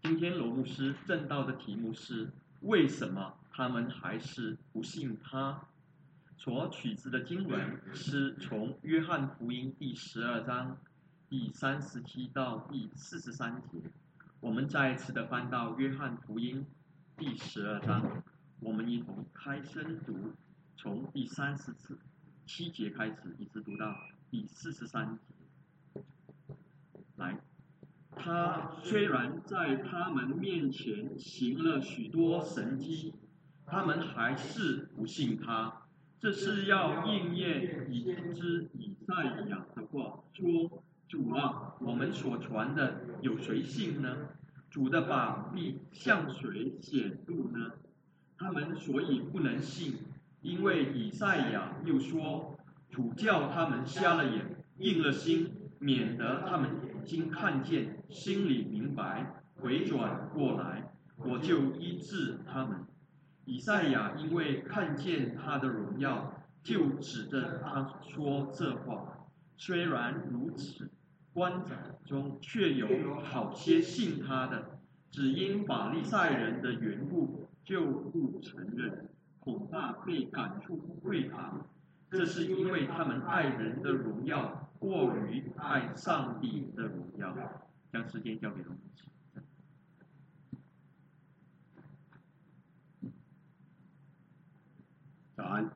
今天罗牧师正道的题目是为什么他们还是不信他？所取自的经文是从约翰福音第12章第37到第43节。我们再一次的翻到约翰福音第12章，我们一同开声读，从第37节开始，一直读到第43节。来，他虽然在他们面前行了许多神迹，他们还是不信他。这是要应验以赛亚的话，说：主啊，我们所传的有谁信呢？主的把必向谁显露呢？他们所以不能信，因为以赛亚又说：主叫他们瞎了眼，硬了心，免得他们眼睛看见，心里明白，回转过来，我就医治他们。以赛亚因为看见他的荣耀，就指着他说这话。虽然如此，官长中却有好些信他的，只因法利赛人的缘故，就不承认，恐怕被赶出会堂。这是因为他们爱人的荣耀过于爱上帝的荣耀。将时间交给罗牧师。 早安。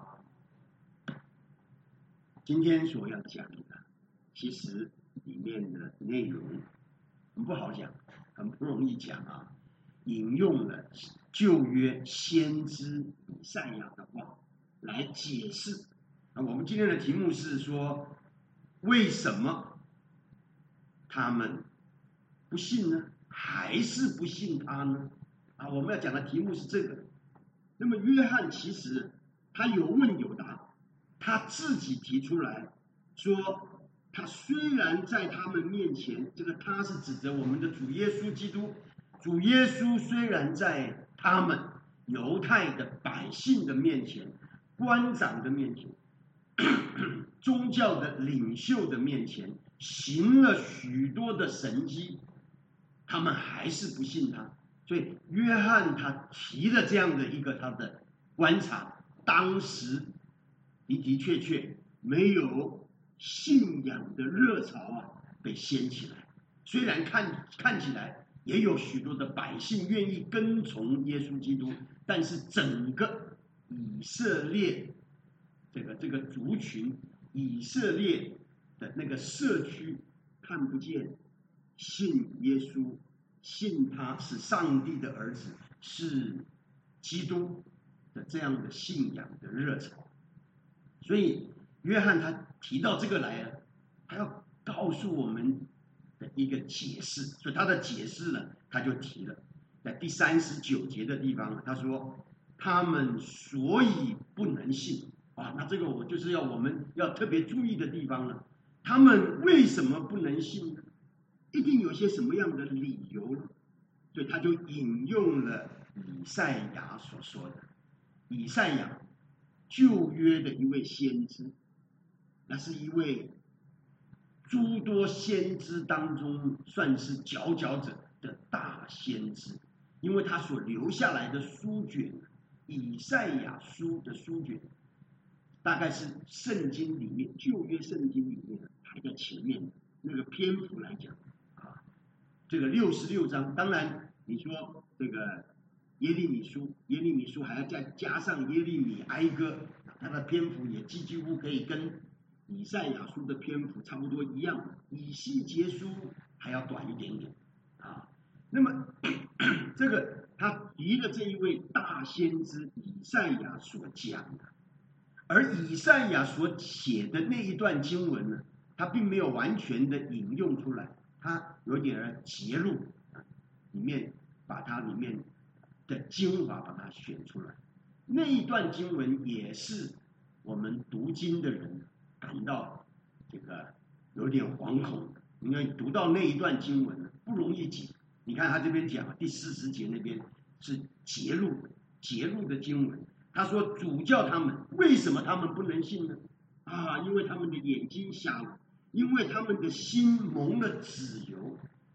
今天所要讲的，其实里面的内容很不好讲，很不容易讲啊。引用了旧约先知以赛亚的话来解释。我们今天的题目是说，为什么他们不信呢？还是不信他呢？我们要讲的题目是这个。那么约翰其实他有问有答，他自己提出来说，他虽然在他们面前，这个他是指着我们的主耶稣基督，主耶稣虽然在他们犹太的百姓的面前，官长的面前，宗教的领袖的面前行了许多的神迹，他们还是不信他。所以约翰他提了这样的一个他的观察，当时的的确确没有信仰的热潮被掀起来。虽然看起来也有许多的百姓愿意跟从耶稣基督，但是整个以色列这个族群，以色列的那个社区看不见信耶稣，信他是上帝的儿子，是基督的这样的信仰的热潮。所以约翰他提到这个来了，他要告诉我们的一个解释。所以他的解释呢，他就提了在第39节的地方，他说他们所以不能信。那这个我就是我们要特别注意的地方了。他们为什么不能信呢？一定有些什么样的理由呢？所以他就引用了以赛亚所说的。以赛亚旧约的一位先知，那是一位诸多先知当中算是佼佼者的大先知，因为他所留下来的书卷，以赛亚书的书卷，大概是圣经里面旧约圣经里面排在前面的那个篇幅来讲这个66章。当然你说这个耶利米书还要再加上耶利米哀歌，它的篇幅也几乎可以跟以赛亚书的篇幅差不多一样，以西结书还要短一点点那么这个他提了这一位大先知以赛亚所讲的，而以赛亚所写的那一段经文呢，他并没有完全的引用出来，他有点截录里面，把它里面的精华把它选出来。那一段经文也是我们读经的人感到这个有点惶恐的，因为读到那一段经文不容易解。你看他这边讲第40节那边是截录的经文，他说主叫他们，为什么他们不能信呢？因为他们的眼睛瞎了，因为他们的心蒙了脂油，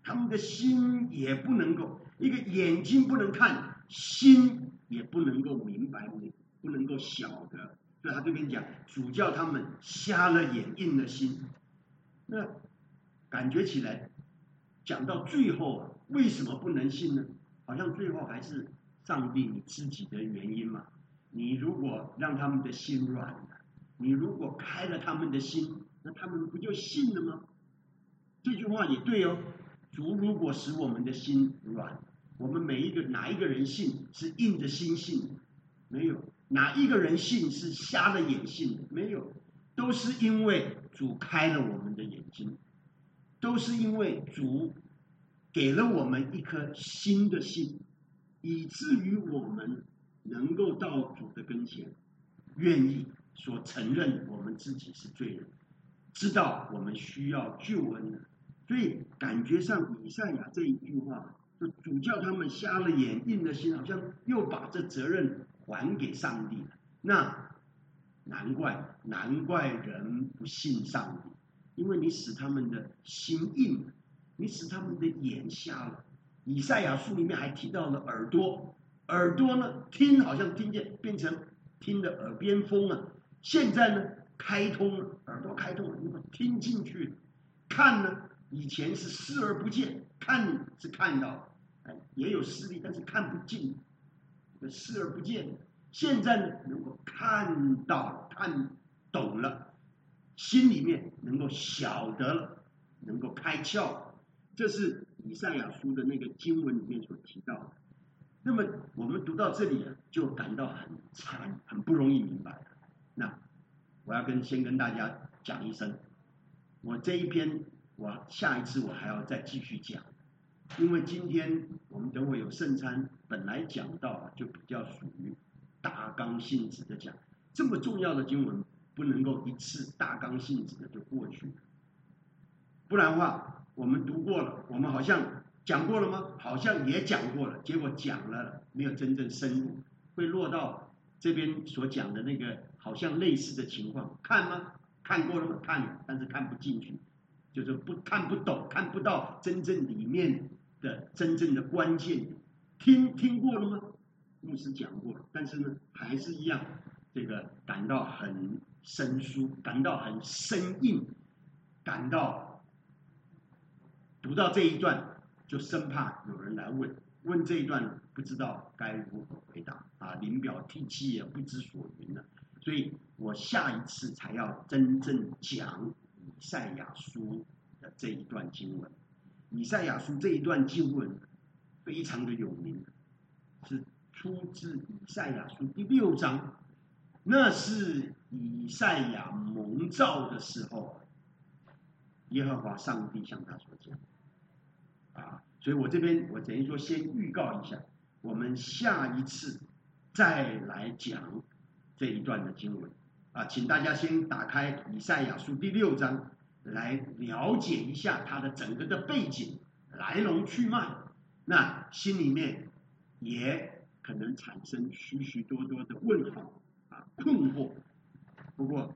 他们的心也不能够，一个眼睛不能看，心也不能够明白，不能够晓得。所以他这边讲，主叫他们瞎了眼，硬了心。那感觉起来，讲到最后啊，为什么不能信呢？好像最后还是上帝你自己的原因嘛。你如果让他们的心软了，你如果开了他们的心，那他们不就信了吗？这句话也对哦。主如果使我们的心软，我们哪一个人信是硬着心信的？没有。哪一个人信是瞎了眼信的？没有。都是因为主开了我们的眼睛，都是因为主给了我们一颗新的心，以至于我们能够到主的跟前，愿意所承认我们自己是罪人，知道我们需要救恩的。所以感觉上以赛亚这一句话，就主叫他们瞎了眼，硬了心，好像又把这责任还给上帝了。那难怪人不信上帝，因为你使他们的心硬了，你使他们的眼瞎了。以赛亚书里面还提到了耳朵，耳朵呢听好像听见，变成听的耳边风啊。现在呢开通了，耳朵开通了，能够听进去了。看呢，以前是视而不见，看是看到，也有视力，但是看不进，视而不见。现在呢，能够看到、看懂了，心里面能够晓得了，能够开窍。这是以赛亚书的那个经文里面所提到的。那么我们读到这里啊，就感到很惨，很不容易明白。那我要先跟大家讲一声，我这一篇我下一次我还要再继续讲，因为今天我们等会有圣餐，本来讲到啊就比较属于大纲性质的讲，这么重要的经文不能够一次大纲性质的就过去，不然的话我们读过了，我们好像讲过了吗？好像也讲过了，结果讲了没有真正深入，会落到这边所讲的那个好像类似的情况。看吗？看过了吗？看了，但是看不进去，就是看不懂，看不到真正里面的真正的关键。听过了吗？牧师讲过了，但是呢，还是一样，这个感到很生疏，感到很生硬，感到读到这一段就生怕有人来问这一段，不知道该如何回答啊，临表涕泣也不知所云了。所以我下一次才要真正讲以赛亚书的这一段经文。以赛亚书这一段经文非常的有名，是出自以赛亚书第6章，那是以赛亚蒙召的时候，耶和华上帝向他所讲啊。所以我这边我等于说先预告一下，我们下一次再来讲这一段的经文啊，请大家先打开以赛亚书第6章，来了解一下它的整个的背景、来龙去脉，那心里面也可能产生许许多多的问号啊、困惑。不过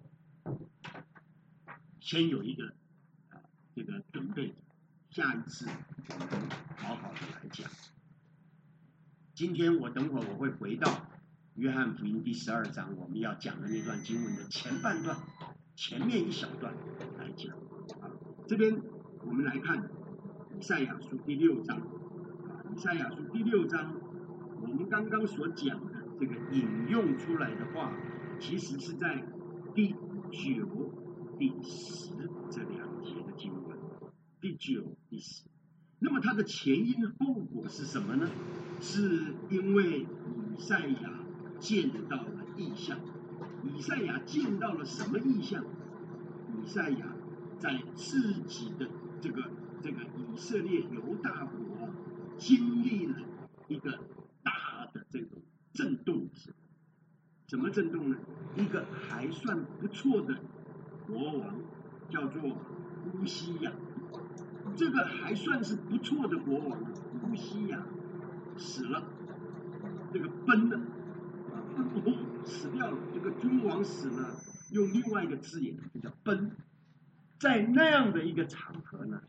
先有一个这个准备，下一次我们好好的来讲。今天我等会我会回到约翰福音第12章我们要讲的那段经文的前半段，前面一小段来讲啊。这边我们来看以赛亚书第6章啊，以赛亚书第6章，我们刚刚所讲的这个引用出来的话，其实是在第9、第10这2节的经文，第9、第10。那么它的前因后果是什么呢？是因为以赛亚见到了异象。以赛亚见到了什么异象？以赛亚在自己的这个以色列犹大国经历了一个大的这种震动。什么震动呢？一个还算不错的国王叫做乌西雅，这个还算是不错的国王乌西雅死了，这个崩了，死掉了。这个君王死了，用另外一个字眼就叫崩。在那样的一个场合呢，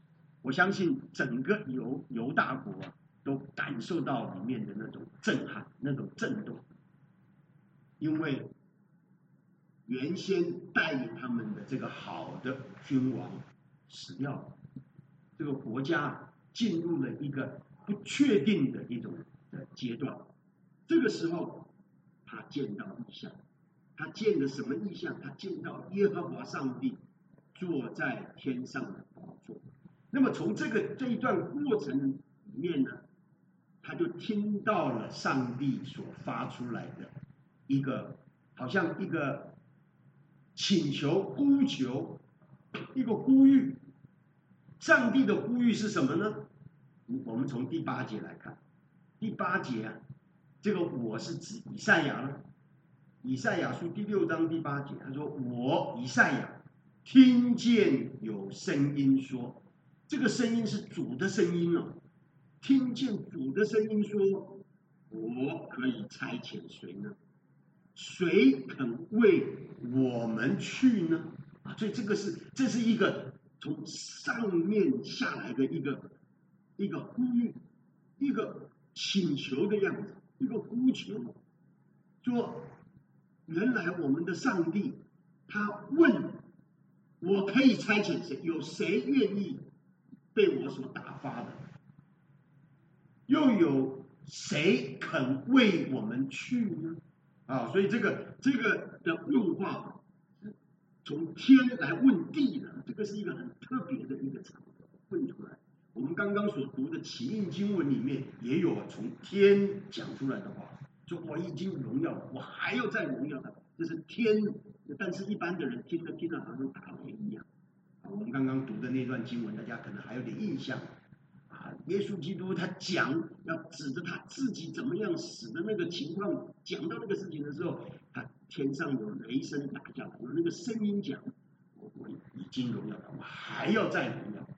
我相信整个犹大国都感受到里面的那种震撼、那种震动，因为原先带领他们的这个好的君王死掉了，这个国家进入了一个不确定的一种阶段。这个时候，他见到异象，他见的什么异象？他见到耶和华上帝坐在天上的宝座。那么从这一段过程里面呢，他就听到了上帝所发出来的一个，好像一个请求、呼求，一个呼吁。上帝的呼吁是什么呢？我们从第8节来看，第8节啊，这个我是指以赛亚了。以赛亚书第6章第8节，他说：“我以赛亚听见有声音说。”这个声音是主的声音哦，听见主的声音说：“我可以差遣谁呢？谁肯为我们去呢？”啊，所以这是一个从上面下来的一个呼吁，一个请求的样子，一个呼求，说原来我们的上帝他问我可以差遣谁，有谁愿意被我所打发的，又有谁肯为我们去呢？啊，所以这个的问话从天来问地的，这个是一个很特别的一个场合问出来。我们刚刚所读的启应经文里面也有从天讲出来的话，说我已经荣耀了，我还要再荣耀了，这是天。但是一般的人听了好像打雷一样。我们刚刚读的那段经文，大家可能还有点印象啊。耶稣基督他讲要指着他自己怎么样死的那个情况，讲到那个事情的时候，他天上有雷声打下来，有那个声音讲：“我已经荣耀了，我还要再荣耀。”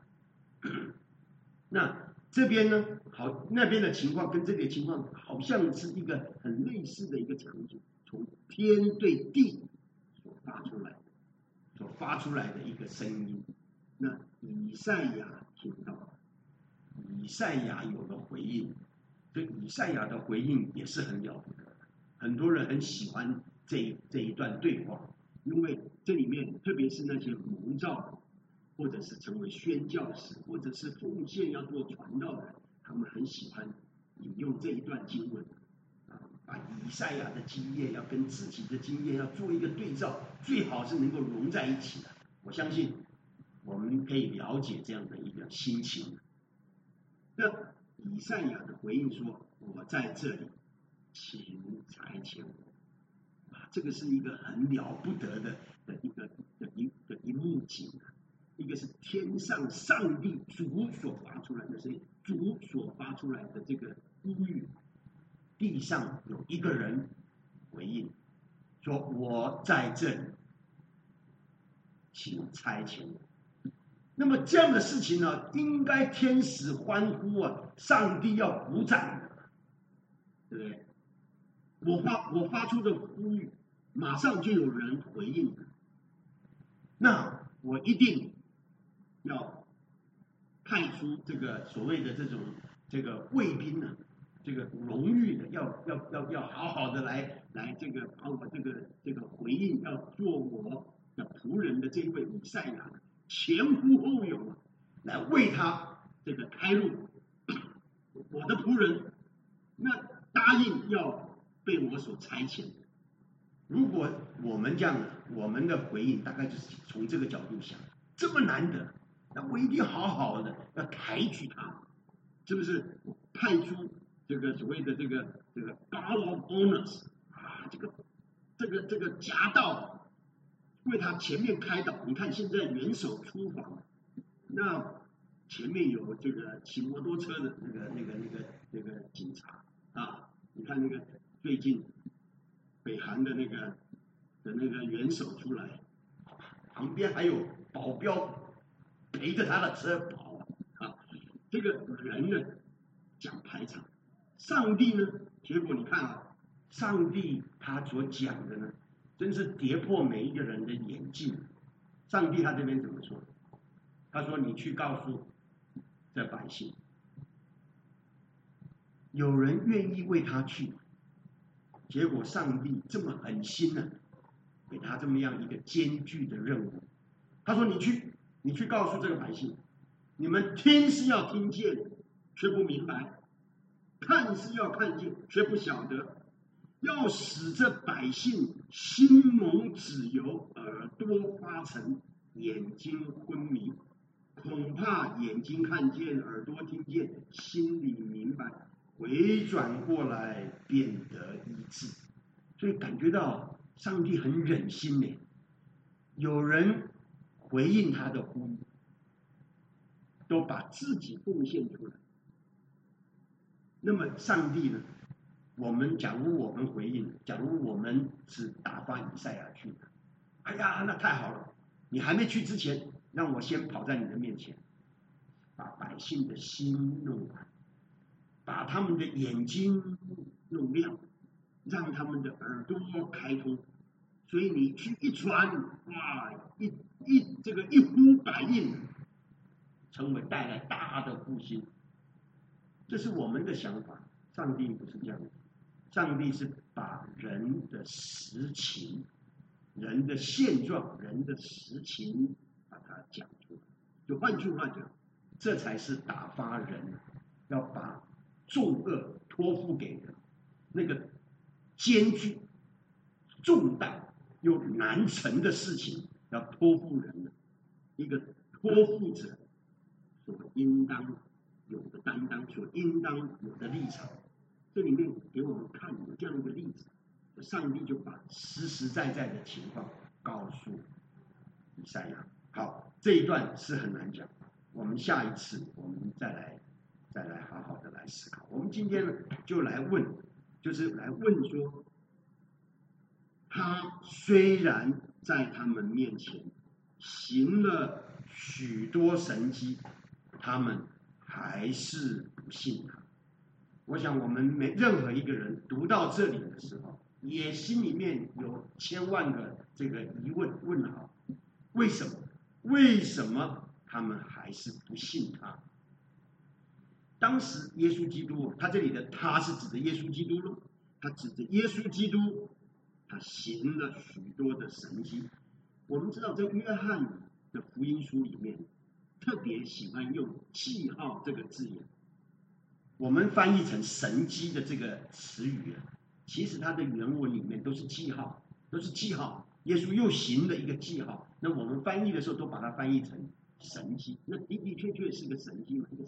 那这边呢，好，那边的情况跟这里的情况好像是一个很类似的一个场景，从天对地所发出来的一个声音。那以赛亚听到了，以赛亚有了回应，所以以赛亚的回应也是很了不得的。很多人很喜欢这一段对话，因为这里面特别是那些蒙召或者是成为宣教士，或者是奉献要做传道的，他们很喜欢引用这一段经文，把以赛亚的经验要跟自己的经验要做一个对照，最好是能够融在一起的。我相信我们可以了解这样的一个心情。那以赛亚的回应说：“我在这里，请差遣我。”啊，这个是一个很了不得的一幕景啊。一个是天上上帝主所发出来的声音，主所发出来的这个呼吁，地上有一个人回应说：“我在这里，请差遣我。”那么这样的事情呢，应该天使欢呼啊，上帝要鼓掌的，对不对？我发出的呼吁，马上就有人回应，那我一定要派出这个所谓的这个卫兵呢，这个荣誉的，要好好的来这个把我这个回应，要做我的仆人的这位以赛亚前呼后拥，来为他这个开路。我的仆人，那答应要被我所差遣。如果我们这样，我们的回应大概就是从这个角度想，这么难得，那我一定好好的要抬举他，是不是？派出这个所谓的这个 God of Honors 啊，这个夹道为他前面开导。你看现在元首出访，那前面有这个骑摩托车的那个警察啊，你看那个最近北韩的那个元首出来，旁边还有保镖陪着他的车跑啊，这个人呢讲排场，上帝呢，结果你看啊，上帝他所讲的呢，真是跌破每一个人的眼镜。上帝他这边怎么说？他说：“你去告诉这百姓，有人愿意为他去，结果上帝这么狠心呢，给他这么样一个艰巨的任务。他说：“你去告诉这个百姓，你们听是要听见，却不明白；看是要看见，却不晓得。要使这百姓心蒙脂油，耳朵发沉，眼睛昏迷。恐怕眼睛看见，耳朵听见，心里明白，回转过来变得医治。”所以感觉到上帝很忍心呢，有人回应他的呼吁，都把自己贡献出来。那么上帝呢？假如我们回应，假如我们是打发以赛亚去的，哎呀，那太好了！你还没去之前，让我先跑在你的面前，把百姓的心弄完，把他们的眼睛弄亮，让他们的耳朵开通。所以你去一传，哇，一呼百应，成为带来大的复兴。这是我们的想法，上帝不是这样的。上帝是把人的实情、人的现状、人的实情把它讲出来。就换句话讲，这才是打发人，要把重恶托付给人，那个艰巨、重大又难成的事情，要托付人的一个托付者所应当有的担当，所应当有的立场。这里面给我们看有这样一个例子，上帝就把实实在在的情况告诉以赛亚。好，这一段是很难讲，我们下一次我们再来好好的来思考。我们今天呢就来问，就是来问说，他虽然在他们面前行了许多神迹，他们还是不信他。我想我们任何一个人读到这里的时候，也心里面有千万个这个疑问号：为什么？为什么他们还是不信他？当时耶稣基督，他这里的他是指的耶稣基督了，他指着耶稣基督，他行了许多的神迹。我们知道，在约翰的福音书里面，特别喜欢用记号这个字眼。我们翻译成神迹的这个词语啊，其实它的原文里面都是记号，都是记号。耶稣又行了一个记号，那我们翻译的时候都把它翻译成神迹。那的的确确是一个神迹嘛，一个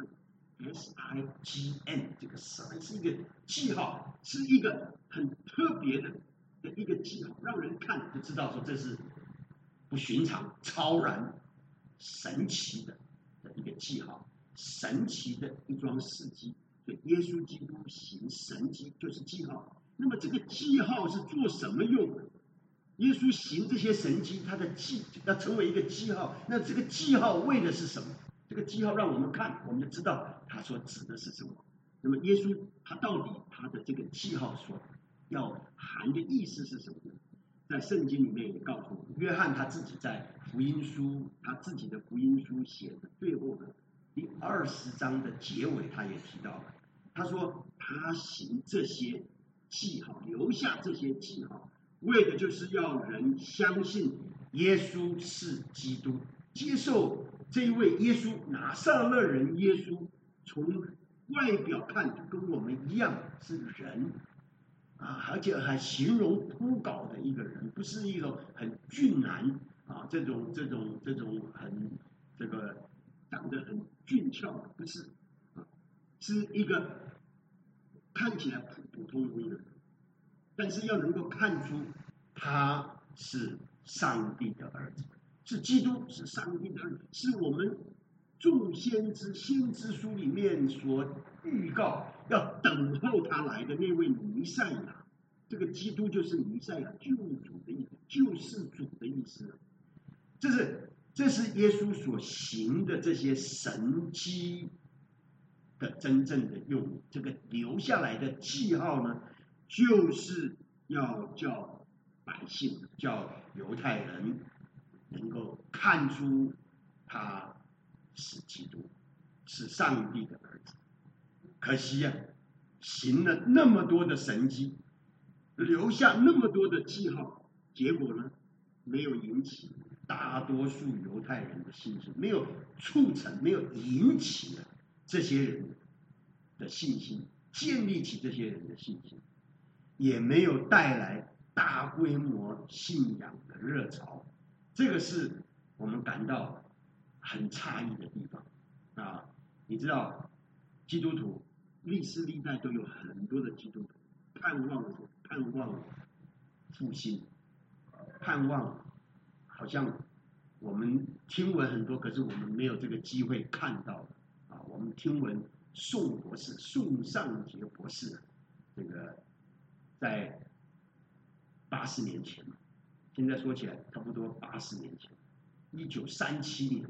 sign，S-I-G-N， 这个 sign 是一个记号，是一个很特别的一个记号，让人看就知道说这是不寻常、超然、神奇的一个记号。神奇的一桩事迹，所以耶稣基督行神迹就是记号。那么这个记号是做什么用的？耶稣行这些神迹，他的要成为一个记号，那这个记号为的是什么？这个记号让我们看，我们就知道他所指的是什么。那么耶稣他到底他的这个记号所要含的意思是什么呢？在圣经里面也告诉我们，约翰他自己在福音书，他自己的福音书写的最后的第20章的结尾，他也提到了，他说他行这些记号，留下这些记号，为的就是要人相信耶稣是基督，接受这一位耶稣，拿撒勒人耶稣，从外表看就跟我们一样是人啊，而且还形容枯槁的一个人，不是一种很俊男啊，这种很这个长得很俊俏的，不是啊，是一个看起来普普通通的人，但是要能够看出他是上帝的儿子，是基督，是上帝的儿子，是我们众先知书里面所预告要等候他来的那位弥赛亚。这个基督就是弥赛亚，救主的意思，救世主的意思。这是耶稣所行的这些神迹的真正的用意。这个留下来的记号呢，就是要叫百姓、叫犹太人能够看出他是基督， 是上帝的儿子。可惜啊，行了那么多的神迹，留下那么多的记号，结果呢，没有引起大多数犹太人的信心，没有促成，没有引起了这些人的信心，建立起这些人的信心，也没有带来大规模信仰的热潮。这个是我们感到很诧异的地方啊！你知道，基督徒历史历代都有很多的基督徒盼望复兴，盼望好像我们听闻很多，可是我们没有这个机会看到啊。我们听闻宋尚杰博士，这个在80年前，现在说起来差不多80年前，1937年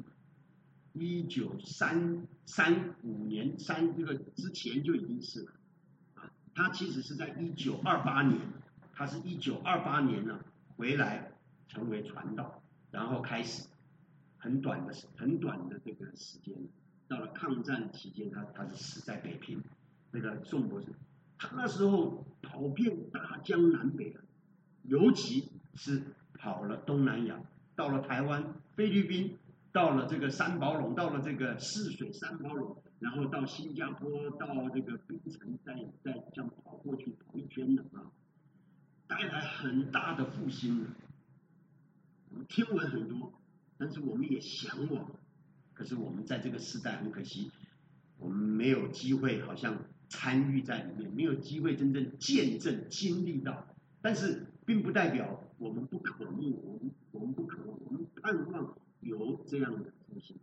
，1935年这个之前就已经是了啊。他其实是在1928年，他是1928年呢回来成为传道，然后开始很短的这个时间，到了抗战期间，他是死在北平。那个宋博士，他那时候跑遍大江南北啊，尤其是跑了东南亚，到了台湾、菲律宾，到了这个三宝垄，到了这个泗水三宝垄，然后到新加坡，到这个槟城，再这样跑过去跑一圈的啊，带来很大的复兴。我们听闻很多，但是我们也向往，可是我们在这个时代很可惜，我们没有机会好像参与在里面，没有机会真正见证经历到。但是并不代表我们不渴慕，我们不渴望，我们盼望有这样的复兴。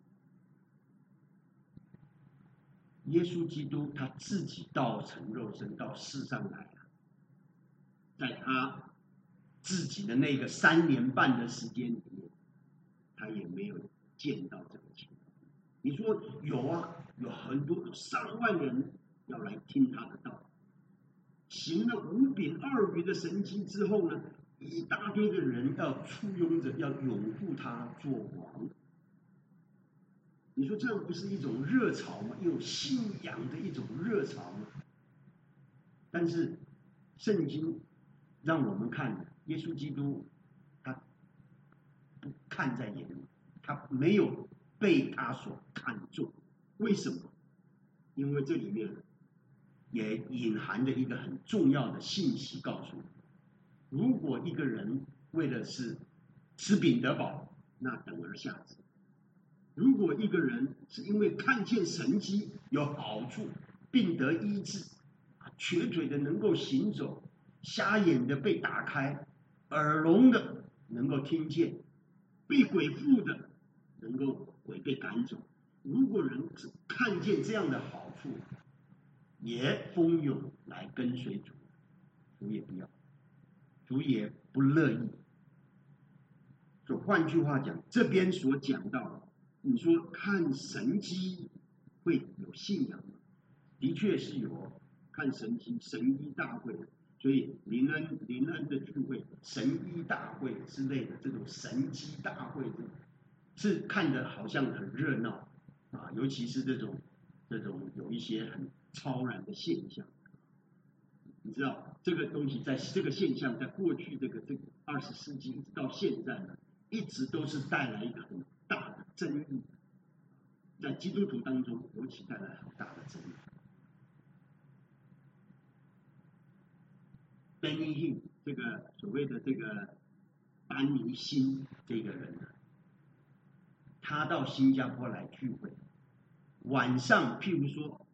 耶稣基督他自己道成肉身到世上来了，在他自己的那个3年半的时间里面，他也没有见到这个情况。你说有啊，有很多上万人要来听他的道，行了5饼2鱼的神迹之后呢，一大堆的人要簇拥着要拥护他做王。你说这样不是一种热潮吗？有信仰的一种热潮吗？但是圣经让我们看耶稣基督，他不看在眼里，他没有被他所看重。为什么？因为这里面也隐含着一个很重要的信息，告诉你：如果一个人为的是吃饼得饱，那等而下之；如果一个人是因为看见神迹有好处，病得医治，瘸腿的能够行走，瞎眼的被打开，耳聋的能够听见，被鬼附的能够鬼被赶走。如果人只看见这样的好处，也蜂拥来跟随主，主也不要，主也不乐意。所以换句话讲，这边所讲到的，你说看神迹会有信仰吗？的确是有看神迹、神医大会，所以林恩的聚会、神医大会之类的这种神迹大会，是看得好像很热闹啊，尤其是这种有一些很超然的现象。你知道这个东西在这个现象在过去这个20世纪一直到现在呢，一直都是带来一个很大的争议，在基督徒当中尤其带来很大的争议。Benny Hinn 这个所谓的这个班尼辛这个人呢，他到新加坡来聚会，晚上譬如说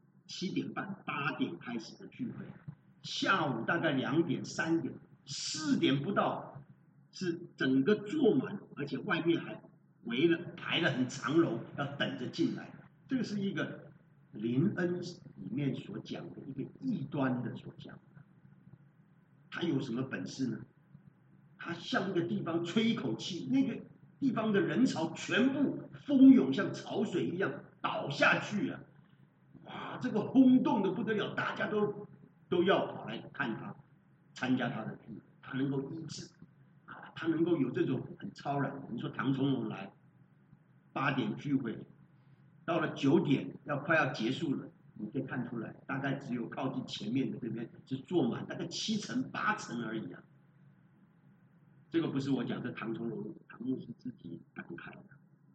7点半、8点开始的聚会，下午大概2点、3点、4点不到，是整个坐满，而且外面还排了很长龙，要等着进来。这个是一个林恩里面所讲的一个异端的所讲的。他有什么本事呢？他向一个地方吹一口气，那个地方的人潮全部蜂拥，像潮水一样倒下去啊！哇，这个轰动的不得了，大家都要跑来看他，参加他的聚会，他能够医治啊，他能够有这种很超然的。你说唐崇荣来8点聚会， 到了9点快要结束了，你可以看出来，大概只有靠近前面的这边是坐满，大概7成8成而已啊。这个不是我讲，这唐崇荣唐牧师自己感慨的。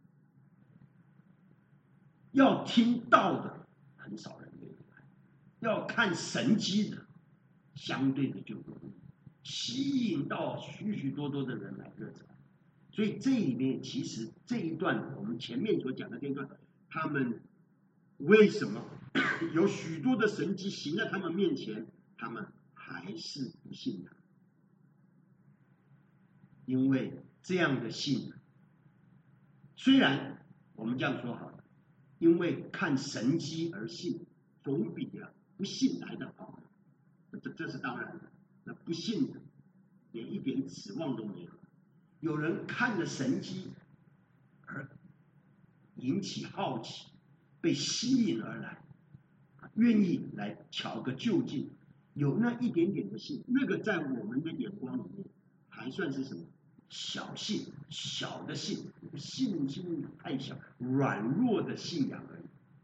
要听道的很少人愿意来，要看神迹的，相对的就容易吸引到许许多多的人来热忱。所以这里面其实这一段我们前面所讲的这一段，他们为什么有许多的神迹行在他们面前，他们还是不信他？因为这样的信，虽然我们这样说好了，因为看神迹而信，总比不信来的好。这是当然的。那不信的，连一点指望都没有。有人看了神迹而引起好奇，被吸引而来，愿意来瞧个究竟，有那一点点的信，那个在我们的眼光里面还算是什么？小信，小的信，信心太小，软弱的信仰而已。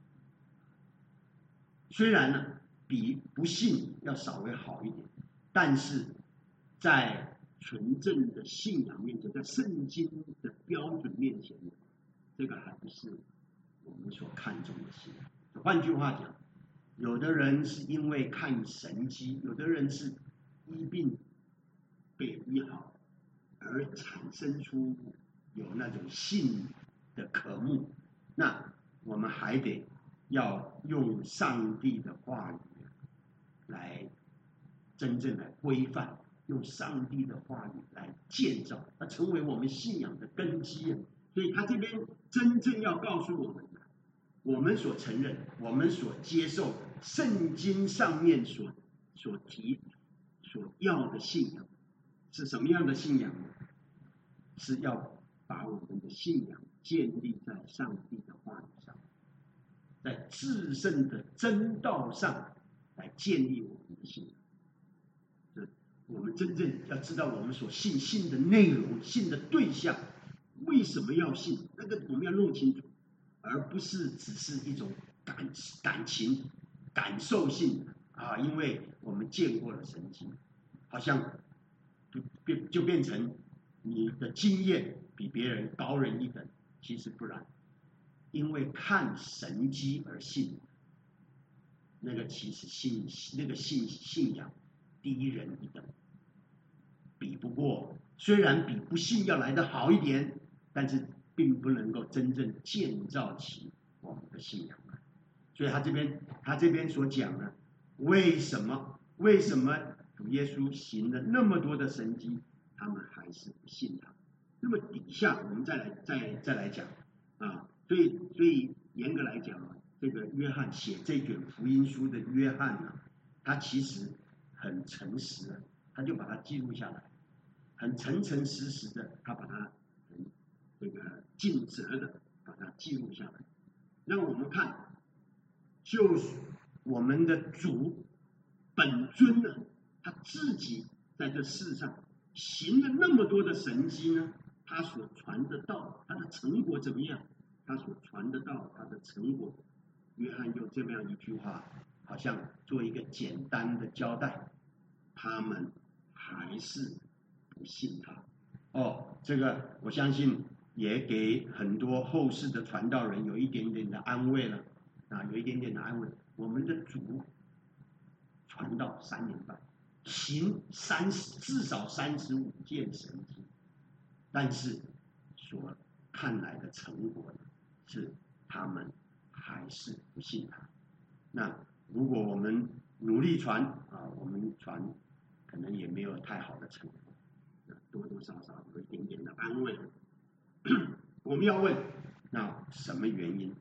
虽然呢，比不信要稍微好一点，但是在纯正的信仰面前，在圣经的标准面前，这个还不是我们所看重的信仰。换句话讲，有的人是因为看神迹，有的人是医病被医好，而产生出有那种信的渴慕。那我们还得要用上帝的话语来真正来规范，用上帝的话语来建造，它成为我们信仰的根基。所以他这边真正要告诉我们的，我们所承认、我们所接受圣经上面所提、所要的信仰是什么样的信仰呢？是要把我们的信仰建立在上帝的话语上，在至圣的真道上来建立我们的信仰。我们真正要知道我们所信的内容、信的对象，为什么要信？那个我们要弄清楚，而不是只是一种感情、感受性啊。因为我们见过了神迹，好像就变成你的经验比别人高人一等，其实不然。因为看神迹而信，那个其实信仰低人一等，比不过。虽然比不信要来得好一点，但是并不能够真正建造起我们的信仰来。所以他这边所讲呢，为什么主耶稣行了那么多的神迹，他们还是不信他？那么底下我们再来讲啊，所以严格来讲啊，这个约翰写这卷福音书的约翰呢，他其实很诚实的，他就把它记录下来，很诚实的，他把它这个尽责的把它记录下来，让我们看，就是我们的主本尊呢，他自己在这世上行了那么多的神迹呢，他所传的道，他的成果怎么样？他所传的道，他的成果，约翰用这么样一句话，好像做一个简单的交代，他们还是不信他。这个我相信也给很多后世的传道人有一点点的安慰了啊，有一点点的安慰。我们的主传道3年半，行至少35件神迹，但是所看来的成果呢，是他们还是不信他。那如果我们努力传啊，我们传可能也没有太好的成果，多多少少有一点点的安慰。我们要问，那什么原因？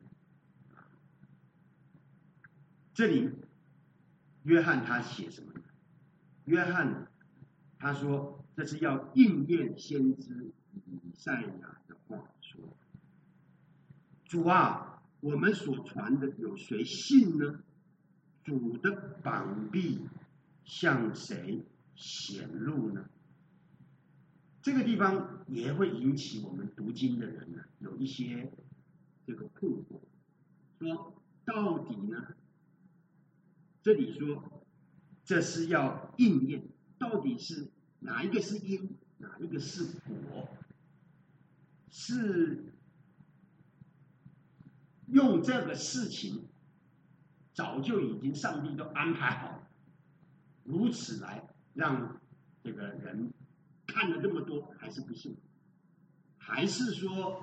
这里约翰他写什么呢？约翰他说，这是要应验先知以赛亚的话说：“主啊，我们所传的有谁信呢？主的膀臂向谁显露呢？”这个地方也会引起我们读经的人呢有一些这个困惑。 说到底呢，这里说这是要应验，到底是哪一个是因，哪一个是果？是用这个事情早就已经上帝都安排好了，如此来让这个人看了这么多还是不信，还是说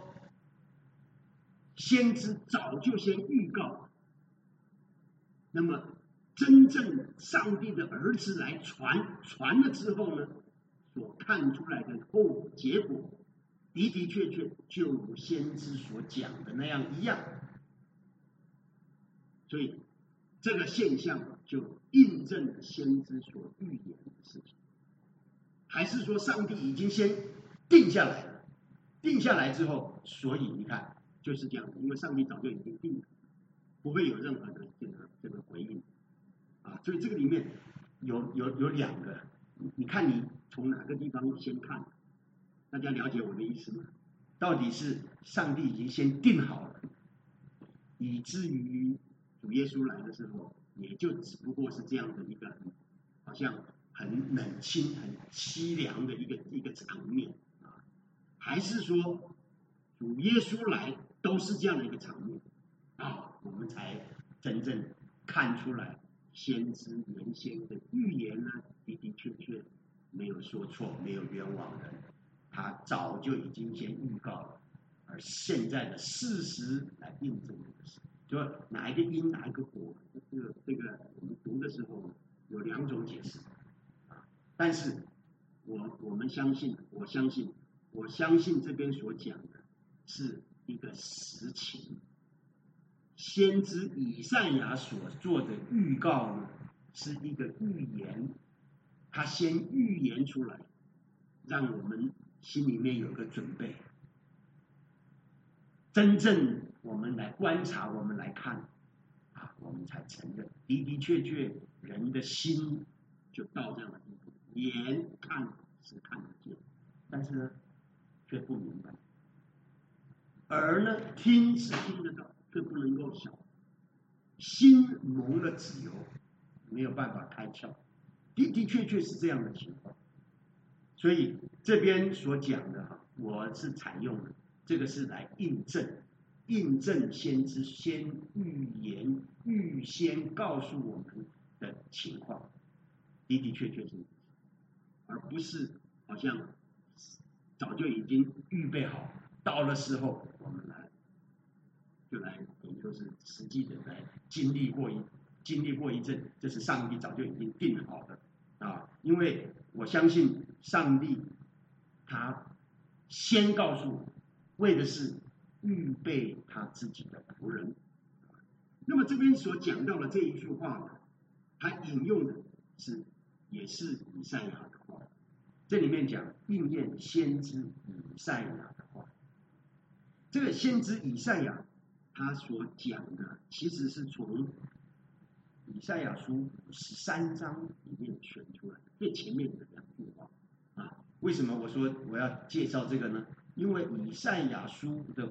先知早就先预告了，那么真正上帝的儿子来传了之后呢，所看出来的结果的的确确就如先知所讲的那样一样，所以这个现象就印证了先知所预言的事情。还是说上帝已经先定下来了，定下来之后，所以你看就是这样，因为上帝早就已经定了，不会有任何的这个回应啊。所以这个里面有两个，你看你从哪个地方先看，大家了解我的意思吗？到底是上帝已经先定好了，以至于主耶稣来的时候，也就只不过是这样的一个好像很冷清、很凄凉的一个场面啊，还是说主耶稣来都是这样的一个场面啊，我们才真正看出来先知原先的预言呢，的的确确没有说错，没有冤枉人，他早就已经先预告了，而现在的事实来印证这个事。就哪一个因哪一个果，这个我们读的时候有两种解释啊，但是我们相信，我相信这边所讲的是一个实情。先知以赛亚所做的预告呢，是一个预言，他先预言出来，让我们心里面有个准备。真正我们来观察，我们来看啊，我们才承认的的确确人的心就到这样的地步，眼看是看得见，但是呢却不明白，耳呢听是听得到，却不能够晓，心蒙了自由，没有办法开窍，的的确确是这样的情况。所以这边所讲的我是采用的这个是来印证先知先预言预先告诉我们的情况，的的确确是，而不是好像早就已经预备好，到了时候我们就来，也就是实际的来经历过一阵，这是上帝早就已经定好的啊！因为我相信上帝他先告诉我，为的是预备他自己的仆人。那么这边所讲到的这一句话呢，他引用的也是以赛亚的话，这里面讲应验先知以赛亚的话。这个先知以赛亚他所讲的，其实是从以赛亚书53章里面选出来的最前面的两句话啊。为什么我说我要介绍这个呢？因为以赛亚书的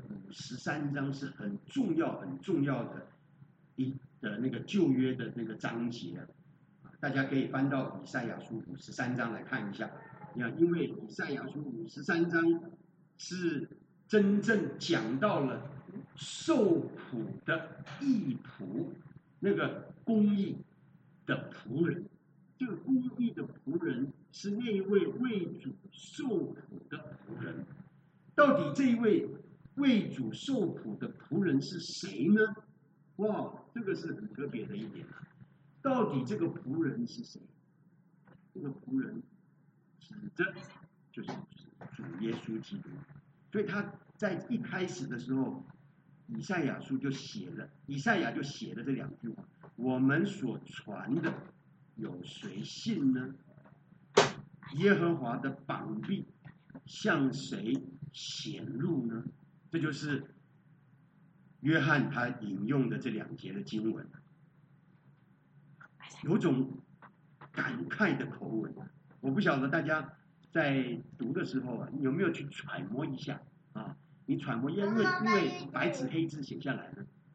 53章是很重要的那个旧约的那个章节，大家可以翻到以赛亚书53章来看一下。因为以赛亚书53章是真正讲到了受苦的义仆，那个公义的仆人，这个公义的仆人是那一位为主受苦的仆人。到底这一位为主受苦的仆人是谁呢？哇，这个是很特别的一点。到底这个仆人是谁？这个仆人指的就是主耶稣基督。所以他在一开始的时候，以赛亚就写了这两句话：我们所传的有谁信呢？耶和华的膀臂向谁显露呢？这就是约翰他引用的这两节的经文，有种感慨的口吻。我不晓得大家在读的时候有没有去揣摩一下啊？你揣摩，因为白纸黑字写下来呢，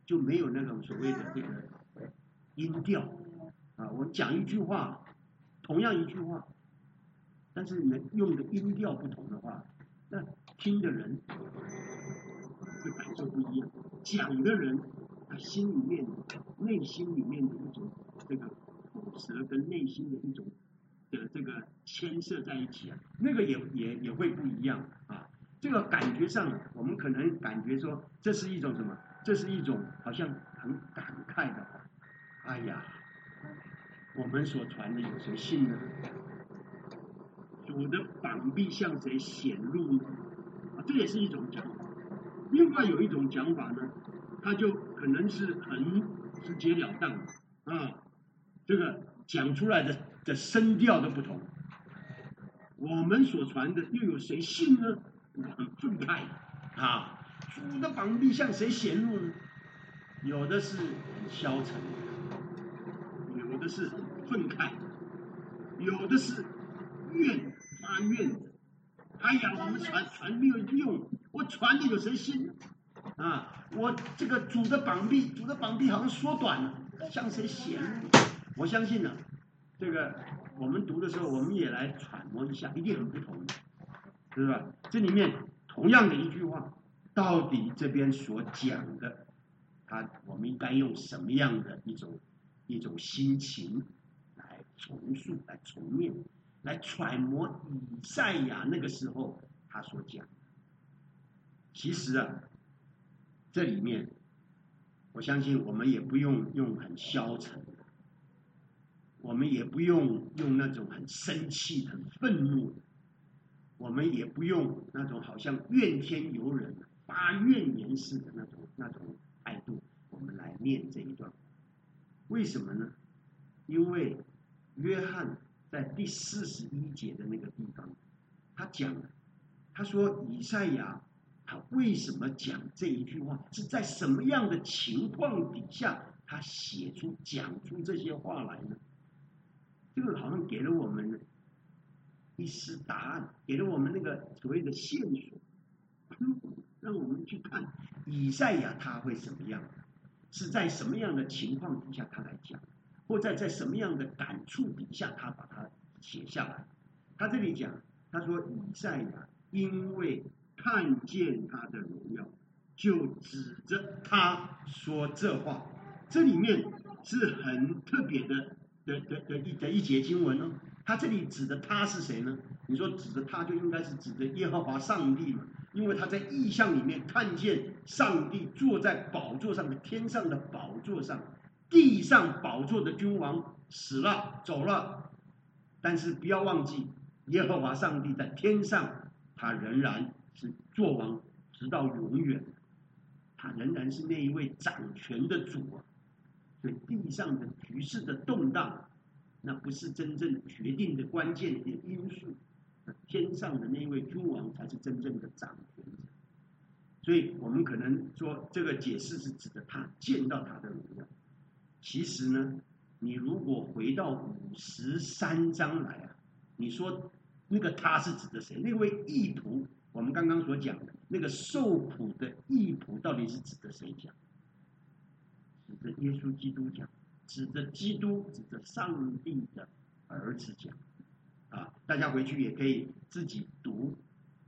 就没有那种所谓的这个音调啊。我讲一句话，同样一句话，但是能用的音调不同的话，那听的人会感受不一样，讲的人他心里面、内心里面的一种这个口舌跟内心的一种的这个牵涉在一起啊，那个也会不一样啊。这个感觉上，我们可能感觉说这是一种什么？这是一种好像很感慨的话。哎呀，我们所传的有谁信呢？主的膀臂向谁显露呢？啊，这也是一种讲法。另外有一种讲法呢，它就可能是很直截了当啊，这个讲出来的声调的不同。我们所传的又有谁信呢？我很愤慨啊！主的膀臂向谁显露呢？有的是很消沉，有的是很愤慨，有的是发怨的。哎呀，我们传没有用，我传的有谁信呢？啊，我这个主的膀臂好像缩短了，向谁显露？我相信呢，这个我们读的时候，我们也来揣摩一下，一定很不同的，是吧？这里面同样的一句话，到底这边所讲的，我们应该用什么样的一种心情来重述、来重念、来揣摩以赛亚那个时候他所讲。其实啊，这里面我相信我们也不用很消沉，我们也不用那种很生气、很愤怒，我们也不用那种好像怨天尤人、发怨言似的那种态度，我们来念这一段。为什么呢？因为约翰在第41节的那个地方，他讲了，他说以赛亚他为什么讲这一句话，是在什么样的情况底下他讲出这些话来呢？这个好像给了我们一丝答案，给了我们那个所谓的线索，让我们去看以赛亚他会什么样，是在什么样的情况底下他来讲，或在什么样的感触底下他把它写下来。他这里讲，他说以赛亚因为看见他的荣耀，就指着他说这话。这里面是很特别的一节经文哦。他这里指的他是谁呢？你说指的他就应该是指的耶和华上帝嘛，因为他在异象里面看见上帝坐在宝座上的天上的宝座上，地上宝座的君王死了走了，但是不要忘记耶和华上帝在天上，他仍然是作王直到永远，他仍然是那一位掌权的主啊。所以地上的局势的动荡，那不是真正决定的关键的因素，天上的那一位君王才是真正的掌权者。所以我们可能说这个解释是指的他见到他的荣耀。其实呢，你如果回到53章来啊，你说那个他是指的谁？那位义仆，我们刚刚所讲的那个受苦的义仆，到底是指的谁讲？指着耶稣基督讲，指着基督，指着上帝的儿子讲。啊，大家回去也可以自己读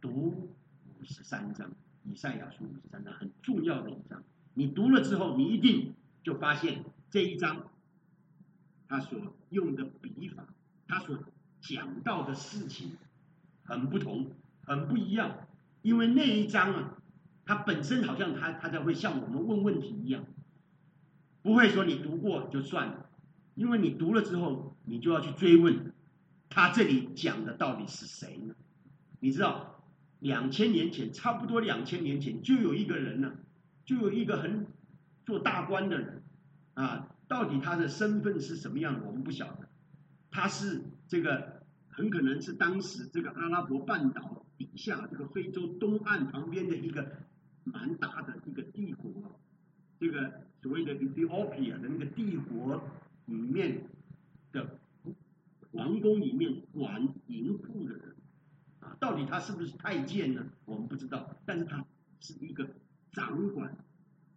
53章，以赛亚书53章很重要的一章。你读了之后，你一定就发现这一章他所用的笔法，他所讲到的事情很不同，很不一样。因为那一章啊，它本身好像他在会向我们问问题一样，不会说你读过就算了，因为你读了之后，你就要去追问，他这里讲的到底是谁呢？你知道，2000年前，差不多2000年前，就有一个人呢，就有一个很做大官的人啊，到底他的身份是什么样的，我们不晓得。他是这个很可能是当时这个阿拉伯半岛底下这个非洲东岸旁边的一个蛮大的一个帝国，这个所谓的 Ethiopia 的那个帝国里面的王宫里面管银库的人啊，到底他是不是太监呢？我们不知道，但是他是一个掌管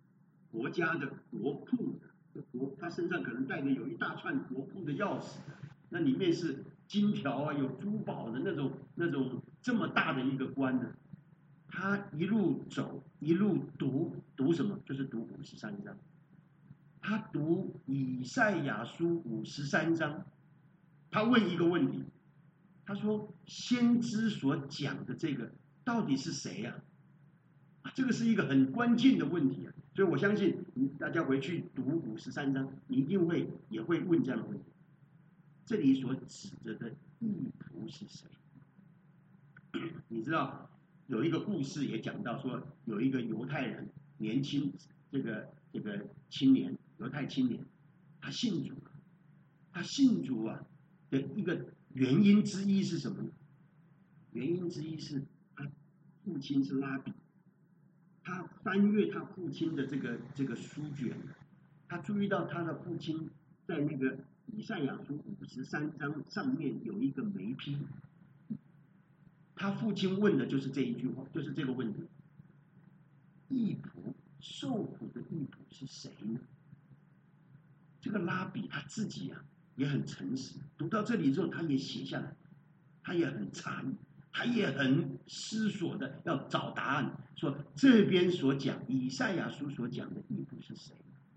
国家的国库的他身上可能带着有一大串国库的钥匙，那里面是金条啊，有珠宝的那种这么大的一个官呢，他一路走一路读什么？就是读53章。他读以赛亚书53章，他问一个问题，他说：先知所讲的这个到底是谁呀？这个是一个很关键的问题啊！所以我相信大家回去读53章，你一定也会问这样的问题：这里所指着的义仆是谁？你知道有一个故事也讲到说，有一个犹太人年轻这个青年，犹太青年，他信主了。他信主啊的一个原因之一是什么呢？原因之一是他父亲是拉比，他翻阅他父亲的这个书卷，他注意到他的父亲在那个以赛亚书53章上面有一个眉批。他父亲问的就是这一句话，就是这个问题：义仆受苦的义仆是谁呢？这个拉比他自己啊也很诚实，读到这里之后他也写下来，他也很诧异，他也很思索的要找答案，说这边所讲以赛亚书所讲的义仆是谁？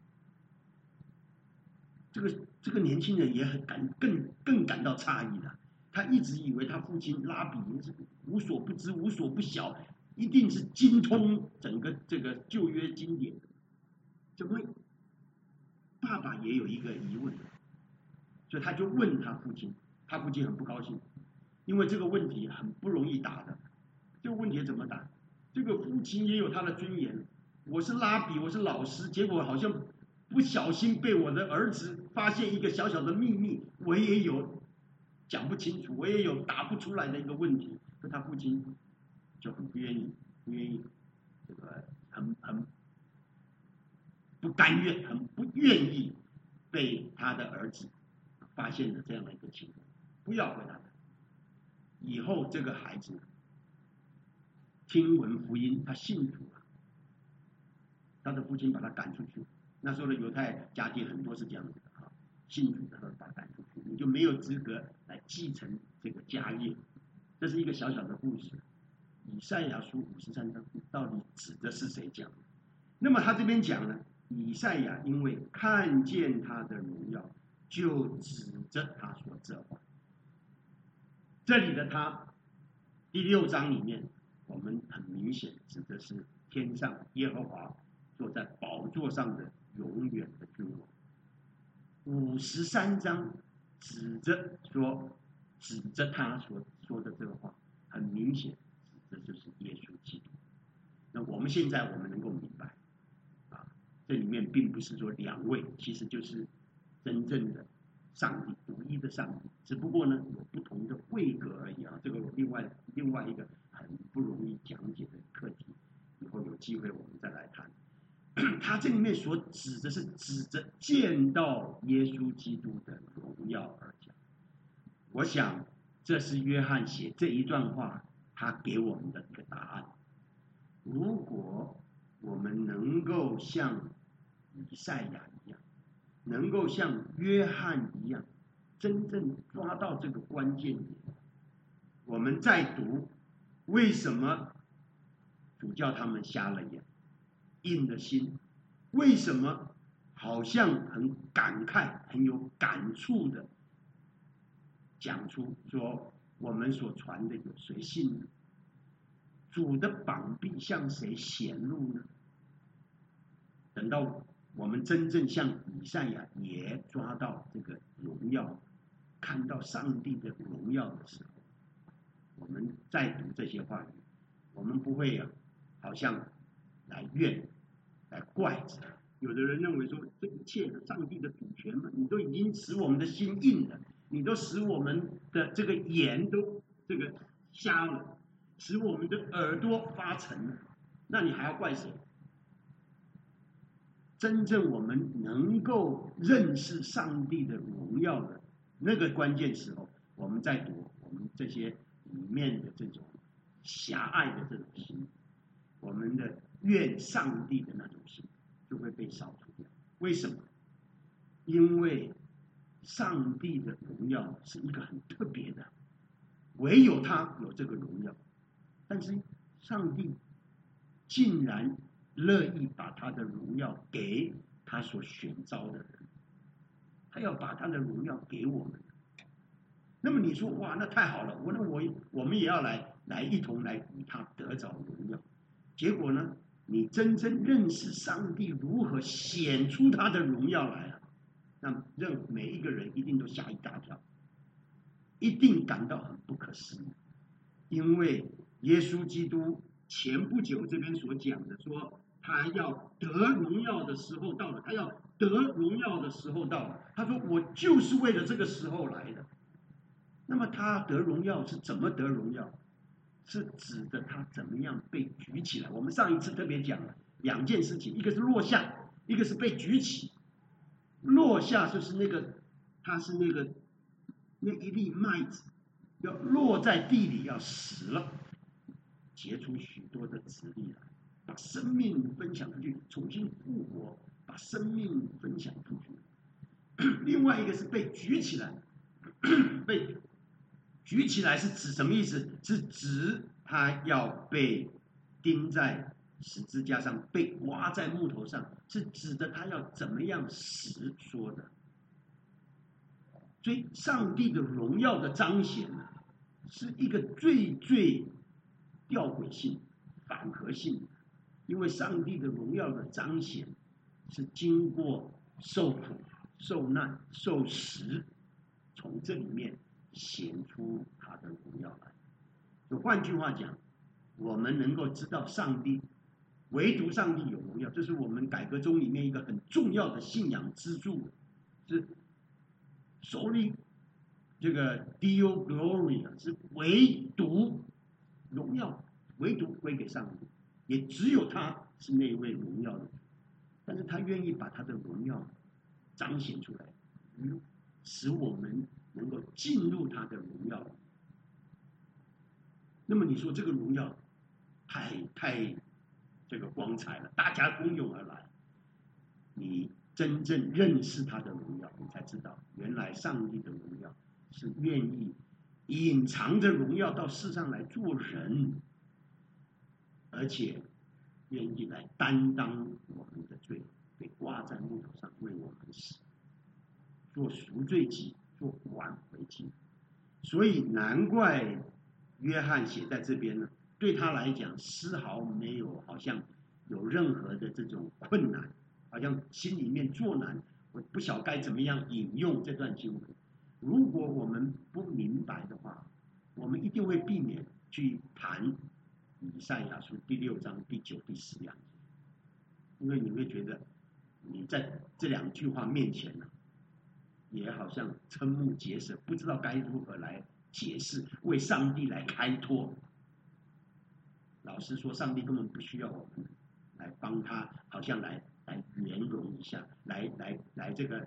这个年轻人也很更感到诧异了。他一直以为他父亲拉比无所不知、无所不晓，一定是精通整个这个旧约经典。怎么爸爸也有一个疑问？所以他就问他父亲，他父亲很不高兴，因为这个问题很不容易答的。这个问题怎么答？这个父亲也有他的尊严，我是拉比，我是老师，结果好像不小心被我的儿子发现一个小小的秘密，我也有讲不清楚，我也有答不出来的一个问题。所以他父亲就很不愿意，这个很不甘愿，很不愿意被他的儿子发现了这样的一个情况，不要回答他。以后这个孩子听闻福音，他信主了，他的父亲把他赶出去。那时候的犹太家庭很多是这样子的，信主的把他赶出去，你就没有资格来继承这个家业。这是一个小小的故事。以赛亚书53章到底指的是谁讲的？那么他这边讲呢，以赛亚因为看见他的荣耀，就指着他说这话。这里的他，第6章里面，我们很明显指的是天上耶和华坐在宝座上的永远的君王。53章指着他所说的这个话，很明显指的就是耶稣基督。那我们现在能够明白，这里面并不是说2位，其实就是真正的上帝，独一的上帝，只不过呢有不同的位格而已啊。这个另外一个很不容易讲解的课题，以后有机会我们再来谈。他这里面所指的是指着见到耶稣基督的荣耀而讲。我想这是约翰写这一段话他给我们的一个答案。如果我们能够像以赛亚一样，能够像约翰一样，真正抓到这个关键点，我们再读为什么主叫他们瞎了眼，硬了心，为什么好像很感慨、很有感触的讲出说我们所传的有谁信呢？主的膀臂向谁显露呢？等到我们真正像以赛亚也抓到这个荣耀，看到上帝的荣耀的时候，我们再读这些话语，我们不会好像来怨来怪着。有的人认为说，这一切上帝的主权嘛，你都已经使我们的心硬了，你都使我们的这个眼都这个瞎了，使我们的耳朵发沉了，那你还要怪谁？真正我们能够认识上帝的荣耀的那个关键时候，我们在读我们这些里面的这种狭隘的这种心，我们的怨上帝的那种心就会被扫除掉。为什么？因为上帝的荣耀是一个很特别的，唯有他有这个荣耀。但是上帝竟然乐意把他的荣耀给他所选召的人，他要把他的荣耀给我们。那么你说哇，那太好了，我们也要来一同来与他得着荣耀。结果呢，你真正认识上帝如何显出他的荣耀来啊，那每一个人一定都吓一大跳，一定感到很不可思议。因为耶稣基督前不久这边所讲的说，他要得荣耀的时候到了，他要得荣耀的时候到了。他说我就是为了这个时候来的。那么他得荣耀是怎么得荣耀？是指的他怎么样被举起来。我们上一次特别讲了两件事情，一个是落下，一个是被举起。落下就是他是那一粒麦子要落在地里，要死了，结出许多的籽粒来，把生命分享出去，重新复活，把生命分享出去。另外一个是被举起来，被举起来是指什么意思？是指他要被钉在十字架上，被挂在木头上，是指的他要怎么样死说的。所以上帝的荣耀的彰显呢，是一个最吊诡性、反核性的。因为上帝的荣耀的彰显是经过受苦、受难、受死，从这里面显出他的荣耀来。就换句话讲，我们能够知道上帝，唯独上帝有荣耀，这是我们改革宗里面一个很重要的信仰支柱，是solely这个 Deo Glory 是唯独荣耀，唯独归给上帝，也只有他是那位荣耀的主。但是他愿意把他的荣耀彰显出来，使我们能够进入他的荣耀。那么你说这个荣耀太这个光彩了，大家蜂拥而来，你真正认识他的荣耀，你才知道原来上帝的荣耀是愿意隐藏着荣耀到世上来做人，而且愿意来担当我们的罪，被挂在木头上为我们死，做赎罪祭，做挽回祭。所以难怪约翰写在这边呢，对他来讲丝毫没有好像有任何的这种困难，好像心里面作难，我不晓该怎么样引用这段经文。如果我们不明白的话，我们一定会避免去谈以赛亚书第6章第9、第10两节，因为你会觉得你在这2句话面前呢，也好像瞠目结舌，不知道该如何来解释，为上帝来开脱。老实说，上帝根本不需要我们来帮他，好像来圆融一下，来这个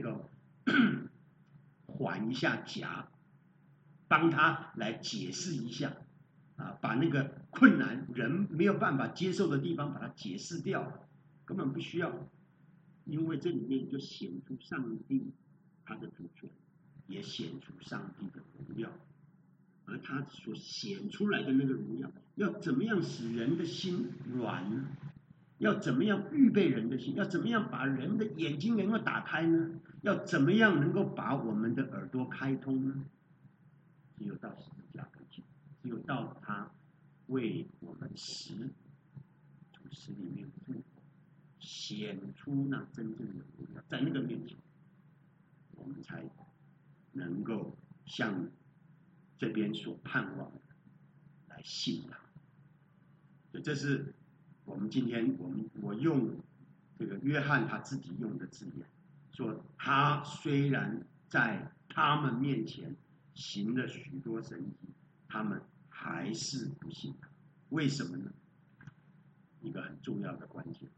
缓一下颊，帮他来解释一下啊，把那个困难人没有办法接受的地方把它解释掉，根本不需要，因为这里面就显出上帝他的主权，也显出上帝的荣耀，而他所显出来的那个荣耀，要怎么样使人的心软呢？要怎么样预备人的心？要怎么样把人的眼睛能够打开呢？要怎么样能够把我们的耳朵开通呢？只有到十字架跟前，只有到他为我们死，从死里面复活，显出那真正的荣耀，在那个面前，我们才能够像这边所盼望的来信他。所以这是我们今天我用这个约翰他自己用的字眼，说他虽然在他们面前行了许多神迹，他们还是不信他。为什么呢？一个很重要的关键，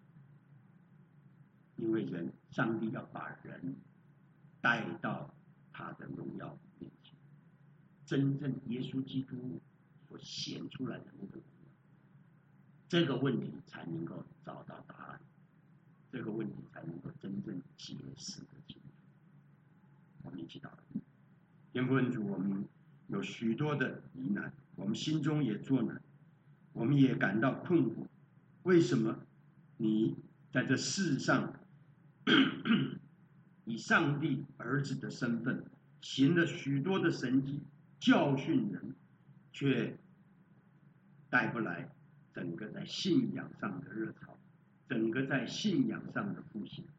因为上帝要把人带到他的荣耀面前，真正耶稣基督所显出来的那个荣耀，这个问题才能够找到答案。 这个问题才能够真正解释的清楚。我们一起祷告。天父恩主，我们有许多的疑难，我们心中也作难，我们也感到困惑。为什么你在这世上以上帝儿子的身份行了许多的神迹，教训人，却带不来整个在信仰上的热潮，整个在信仰上的复兴？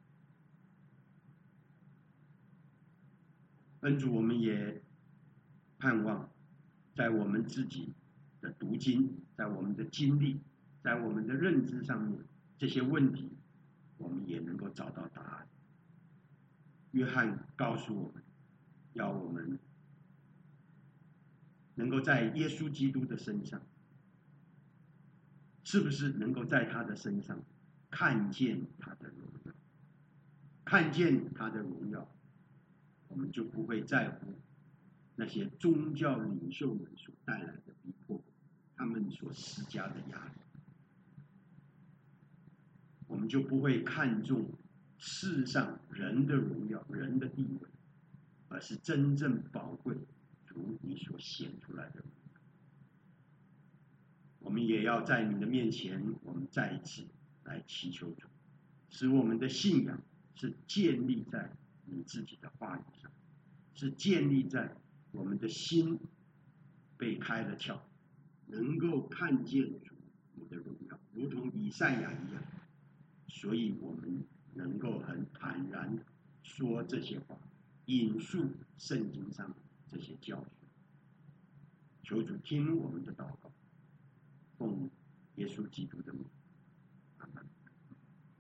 恩主，我们也盼望在我们自己的读经，在我们的经历，在我们的认知上面，这些问题我们也能够找到答案。约翰告诉我们，要我们能够在耶稣基督的身上，是不是能够在他的身上看见他的荣耀？看见他的荣耀，我们就不会在乎那些宗教领袖们所带来的逼迫，他们所施加的压力。我们就不会看重世上人的荣耀、人的地位，而是真正宝贵主你所显出来的荣耀。我们也要在你的面前，我们再一次来祈求主，使我们的信仰是建立在你自己的话语上，是建立在我们的心被开了窍，能够看见主你的荣耀，如同以赛亚一样。所以我们能够很坦然说这些话，引述圣经上这些教训。求主听我们的祷告，奉耶稣基督的名。